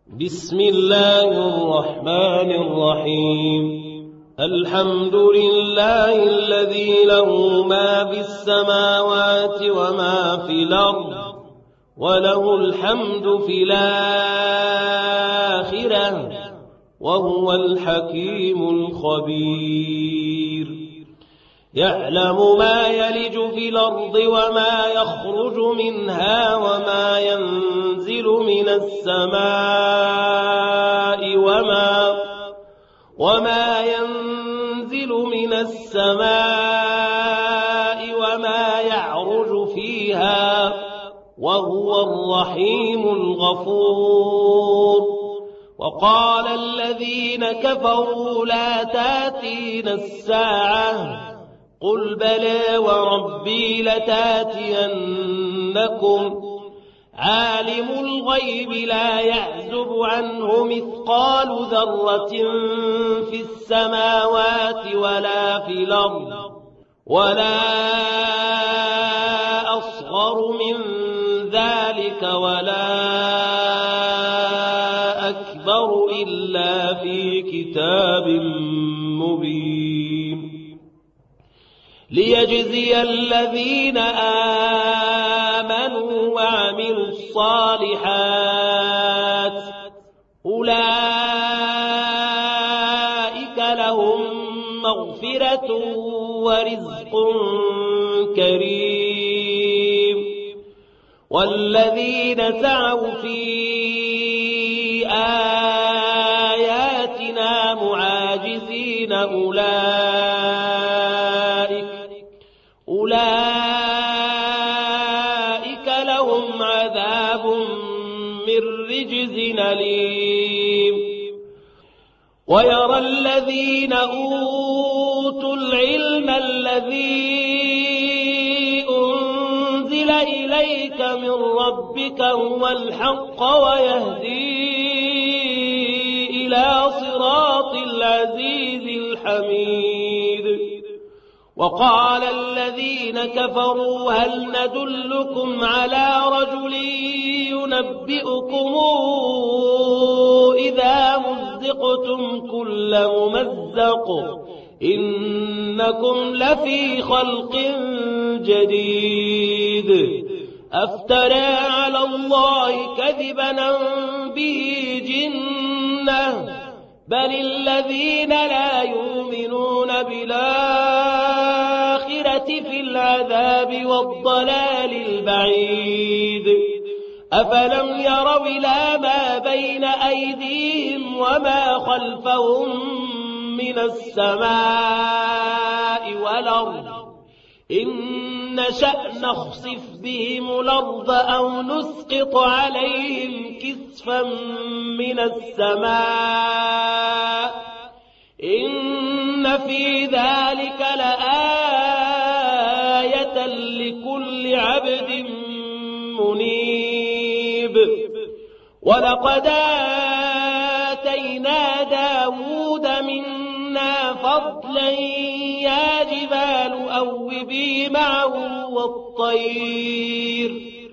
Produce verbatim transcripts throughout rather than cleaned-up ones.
بسم الله الرحمن الرحيم الحمد لله الذي له ما في السماوات وما في الأرض وله الحمد في الآخرة وهو الحكيم الخبير يعلم ما يلج في الأرض وما يخرج منها وما ينزل من السماء وما وما ينزل من السماء وما يعرج فيها وهو الرحيم الغفور وقال الذين كفروا لا تاتينا الساعة قل بلى وربي لتاتينكم عالم الغيب لا يعزب عنه مثقال ذرة في السماوات ولا في الأرض ولا أصغر من ذلك ولا أكبر إلا في كتاب مبين ليجزي الذين آمنوا وعملوا الصالحات أولئك لهم مغفرة ورزق كريم والذين سعوا في آياتنا معاجزين أولئك أولئك لهم عذاب من رجز أليم ويرى الذين أوتوا العلم الذي أنزل إليك من ربك هو الحق ويهدي إلى صراط العزيز الحميد وقال الذين كفروا هل ندلكم على رجل ينبئكم إذا مزقتم كل ممزق إنكم لفي خلق جديد أفترى على الله كذبا به جنة بل الذين لا يؤمنون بالآخرة في العذاب والضلال البعيد أفلم يروا إلى ما بين أيديهم وما خلفهم من السماء والأرض إن نشأ نخسف بهم الأرض أو نسقط عليهم كسفا من السماء إن في ذلك لآية لكل عبد منيب ولقد آتينا داود منا فضلا يا جبال أوبي معه والطير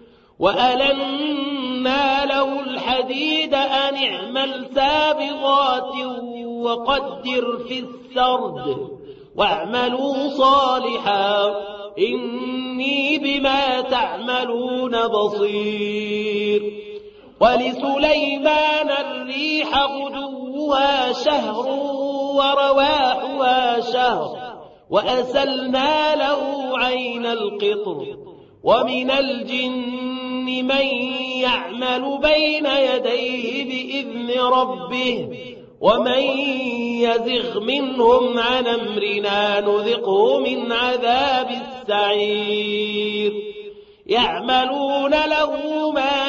وألنا له الحديد أن اعمل سابغات وقدر في السرد واعملوا صالحا إني بما تعملون بصير ولسليمان الريح غدوها شهر ورواحها شهر وأسلنا له عين القطر ومن الجن من يعمل بين يديه بإذن ربه ومن يزغ منهم عن أمرنا نذقه من عذاب السعير يعملون له ما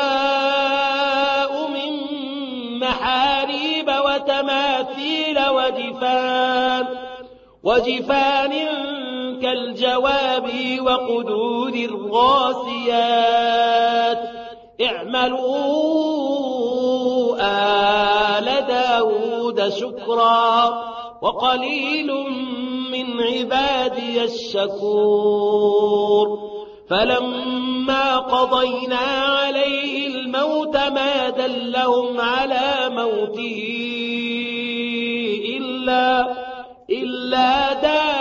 يشاء من محاريب وتماثيل وجفان وجفان كالجواب وقدور الراسيات اعملوا آل داود شكرا وقليل من عبادي الشكور فلما قضينا عليه الموت ما دلهم على موته إلا, إلا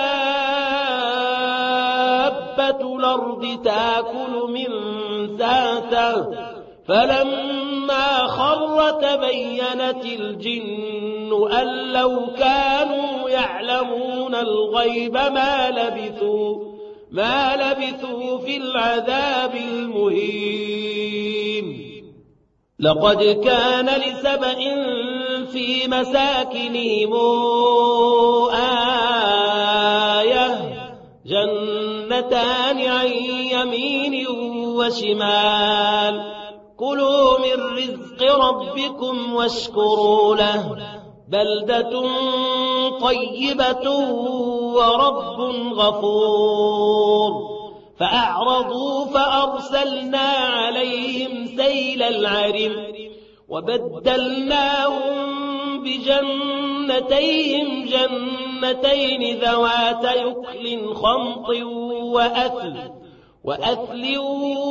دابة الأرض تأكل من ساته فلما خر تبينت الجن أن لو كانوا يعلمون الغيب ما لبثوا ما لبثوا في العذاب المهين. لقد كان لسبإ في مساكنهم آية جنتان عن يمين وشمال كلوا من رزق ربكم واشكروا له بلدة طيبة ورب غفور. فأعرضوا فأرسلنا عليهم سيل العرم وبدلناهم بجنتيهم جنتين ذوات يكل خمط وأثل وأثل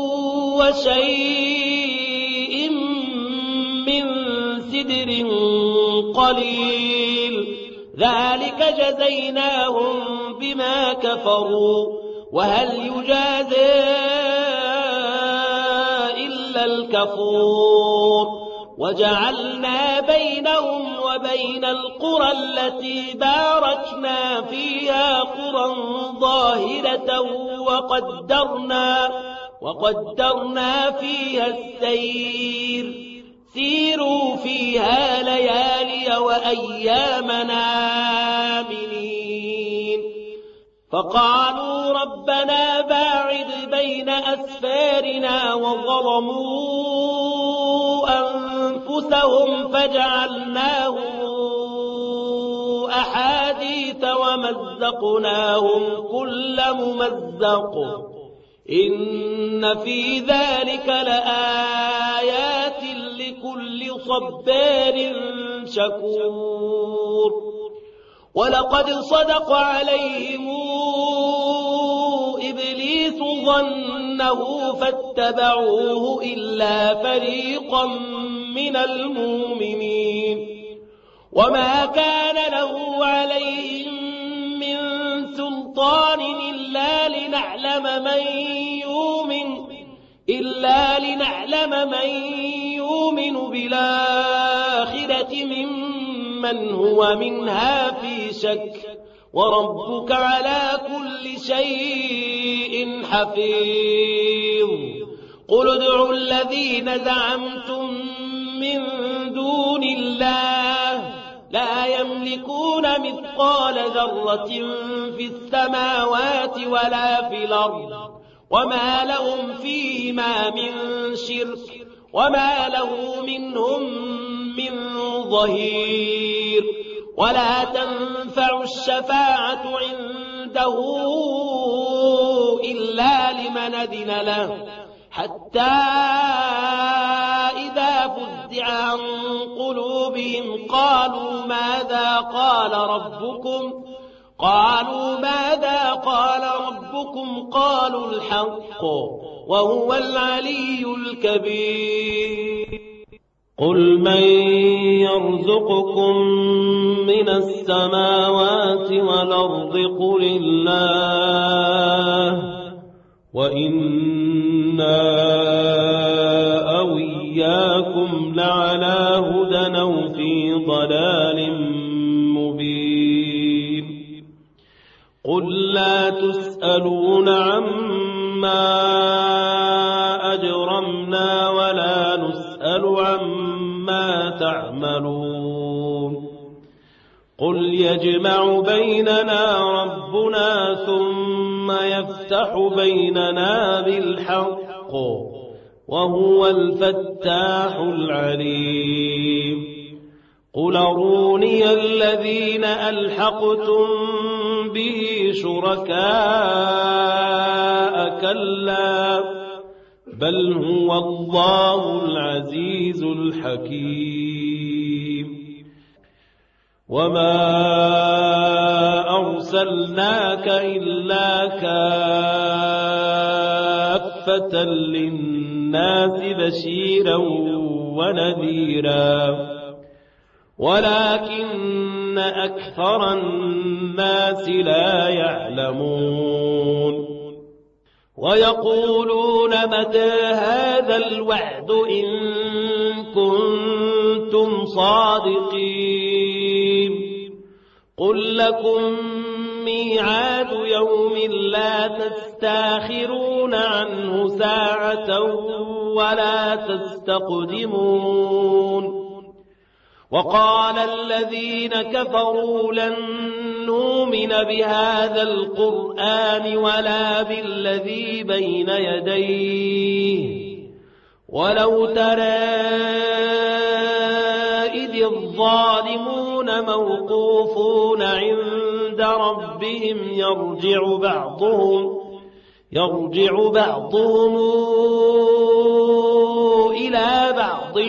وشيء من سدر قليل ذلك جزيناهم بما كفروا وهل يجازى إلا الكفور. وجعلنا بينهم وبين القرى التي باركنا فيها قرى ظاهرة وقدرنا, وقدرنا فيها السير سيروا فيها ليالي وأيامنا آمنين. فقالوا ربنا باعد بين أسفارنا وظلموا أنفسهم فجعلناهم أحاديث ومزقناهم كل ممزق إن في ذلك لآيات لكل صبار شكور. ولقد صدق عليهم إبليس ظنه فاتبعوه إلا فريقا من المؤمنين وما كان له عليهم من سلطان إلا لنعلم من يؤمن إلا لنعلم من يؤمن بالآخرة ممن هو منها في شك وربك على كل شيء حفيظ. قل ادعوا الذين زعمتم من دون الله لا يملكون مثقال ذرة في السماوات ولا في الأرض وما لهم فيهما من شرك وما له منهم من ظهير. ولا تنفع الشفاعة عنده إلا لمن أذن له حتى إذا فزع عن قلوبهم قالوا ماذا قال ربكم قالوا ماذا قال ربكم قالوا الحق وهو العلي الكبير. قل من يرزقكم من السماوات والأرض قل الله وإنا أو إياكم لعلى هدى أو في ضلال مبين. قل لا تسألون عما أجرمنا ولا نسأل عما تعملون. قل يجمع بيننا ربنا ثم يفتح بيننا بالحق وهو الفتاح العليم. قل أروني الذين ألحقتم به شركاء كلا بل هو الله العزيز الحكيم. وما أرسلناك إلا كافة كافة للناس بشيرا ونذيرا ولكن أكثر الناس لا يعلمون ويقولون متى هذا الوعد إن كنتم صادقين قل لكم ميعاد يوم لا تستاخرون عنه ساعة ولا تستقدمون وقال الذين كفروا لن نؤمن بهذا القرآن ولا بالذي بين يديه ولو ترى إذ الظالمون موقوفون عند ربهم يرجع بعضهم يرجع بعضهم إلى بعض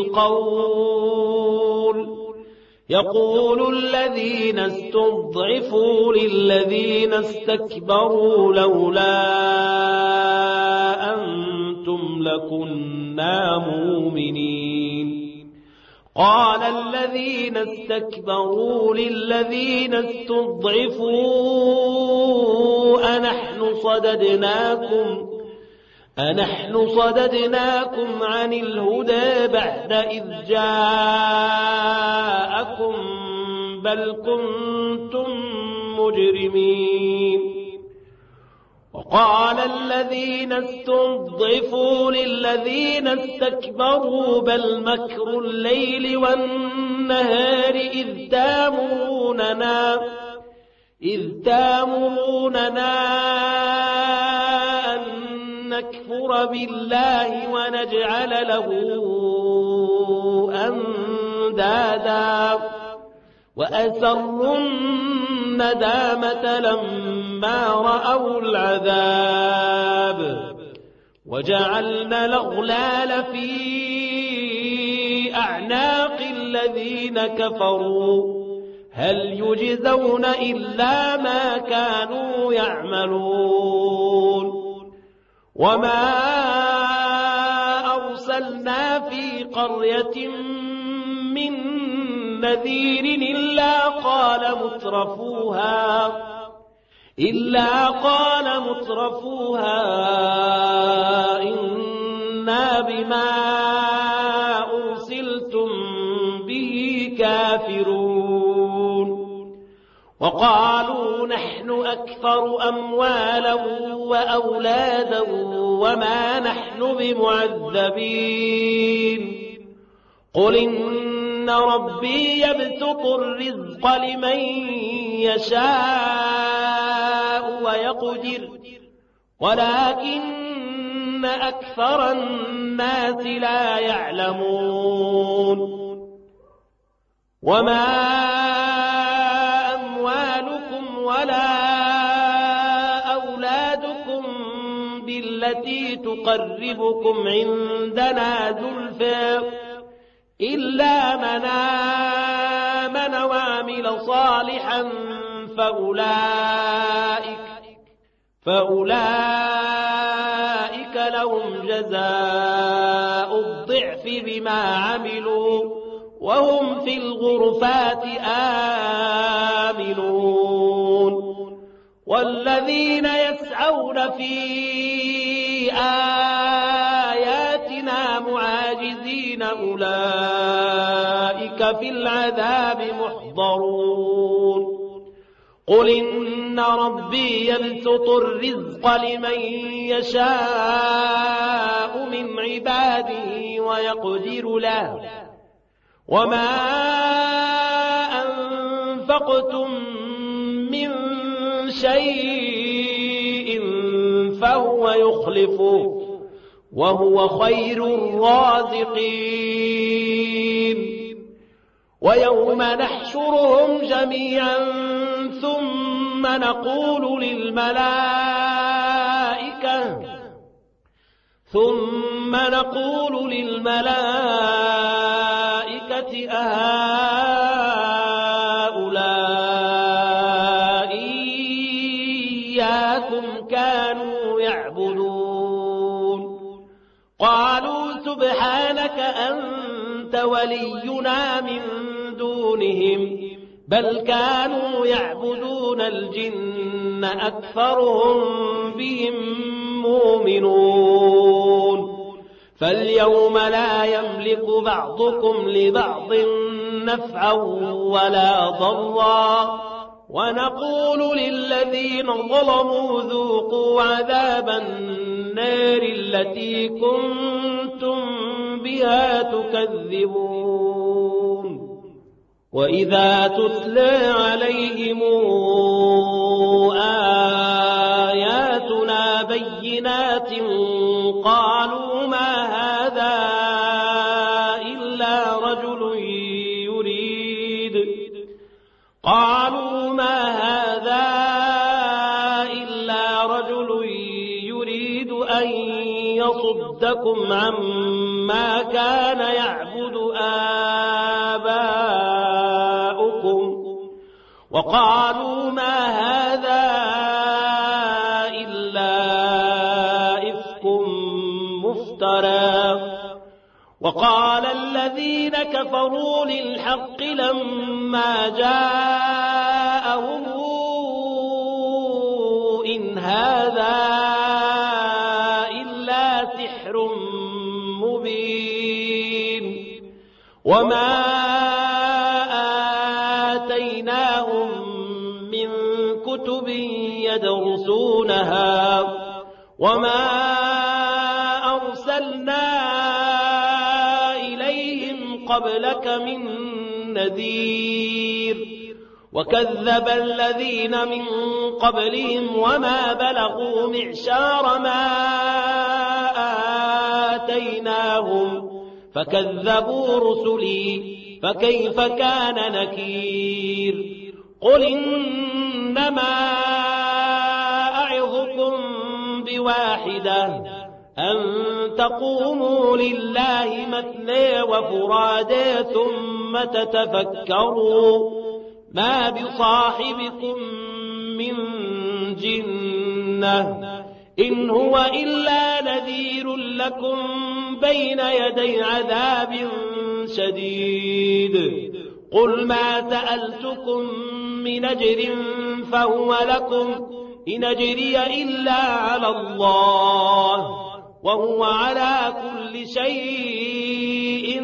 القول يقول الذين استضعفوا للذين استكبروا لولا أنتم لكنا مؤمنين قال الذين استكبروا للذين استضعفوا أنحن صددناكم أنحن صددناكم عن الهدى بعد إذ جاءكم بل كنتم مجرمين وقال الذين استضعفوا للذين استكبروا بل مكر الليل والنهار إذ تامروننا إذ تامروننا أن نكفر بالله ونجعل له أندادا وأسروا الندامة لما رأوا العذاب وجعلنا الأغلال في أعناق الذين كفروا هل يجزون إلا ما كانوا يعملون وما أرسلنا في قرية من نذير إلا قال مترفوها إلا قال مترفوها إنا بما أرسلتم به كافرون وقالوا نحن أكثر أموالا وأولادا وما نحن بمعذبين قل إن ربي يبسط الرزق لمن يشاء ويقدر ولكن أكثر الناس لا يعلمون وما أموالكم ولا أولادكم بالتي تقربكم عندنا زلفى إلا من آمن وعمل صالحا فأولئك, فأولئك لهم جزاء الضعف بما عملوا وهم في الغرفات آمنون والذين يسعون في آياتنا معاجزين أولئك في العذاب محضرون قل إن ربي يبسط الرزق لمن يشاء من عباده ويقدر له وما أنفقتم من شيء فهو يخلفه وهو خير الرازقين ويوم نحشرهم جميعا ثم نقول للملائكة ثم نقول للملائكة أهؤلاء إياكم كانوا يعبدون ولينا من دونهم بل كانوا يعبدون الجن أكثرهم بهم مؤمنون فاليوم لا يملك بعضكم لبعض نفعا ولا ضرا ونقول للذين ظلموا ذوقوا عذاب النار التي كنتم بها تكذبون وإذا تتلى عليهم آياتنا بينات قالوا ما هذا إلا رجل يريد قالوا ما هذا إلا رجل يريد أن يصدكم عما كان يعبد آباؤكم وقالوا ما هذا إلا إفك مفترى وقال الذين كفروا للحق لما جاءهم إن هذا إلا سحر مبين وما آتيناهم من كتب يدرسونها وما أرسلنا إليهم قبلك من نذير وكذب الذين من قبلهم وما بلغوا معشار ما آتيناهم فكذبوا رسلي فكيف كان نكير قل إنما أعظكم بواحدة أن تقوموا لله مثنى وفرادى ثم تتفكروا ما بصاحبكم من جنة إن هو إلا نذير لكم بين يدي عذاب شديد قل ما سألتكم من أجر فهو لكم إن أجري إلا على الله وهو على كل شيء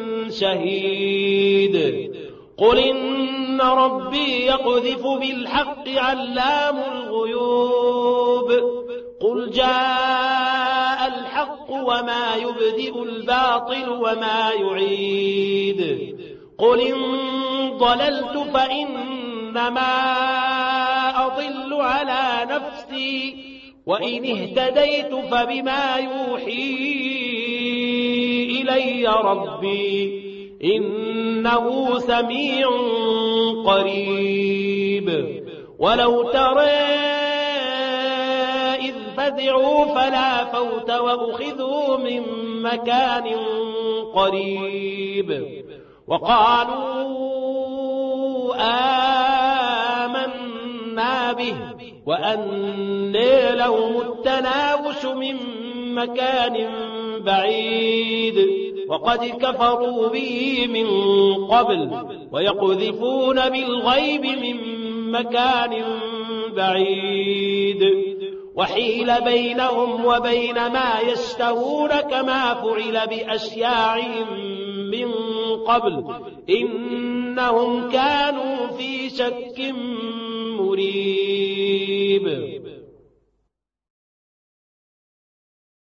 شهيد قل إن ربي يقذف بالحق علام الغيوب قل جاء الحق وما يبدئ الباطل وما يعيد قل إن ضللت فإنما أضل على نفسي وإن اهتديت فبما يوحي إلي ربي إنه سميع قريب ولو ترى إذ فزعوا فلا فوت وأخذوا من مكان قريب وقالوا آمنا به وأنى لهم التناوش من مكان بعيد وقد كفروا به من قبل ويقذفون بالغيب من مكان بعيد وحيل بينهم وبين ما يشتهون كما فعل بأشياعهم من قبل إنهم كانوا في شك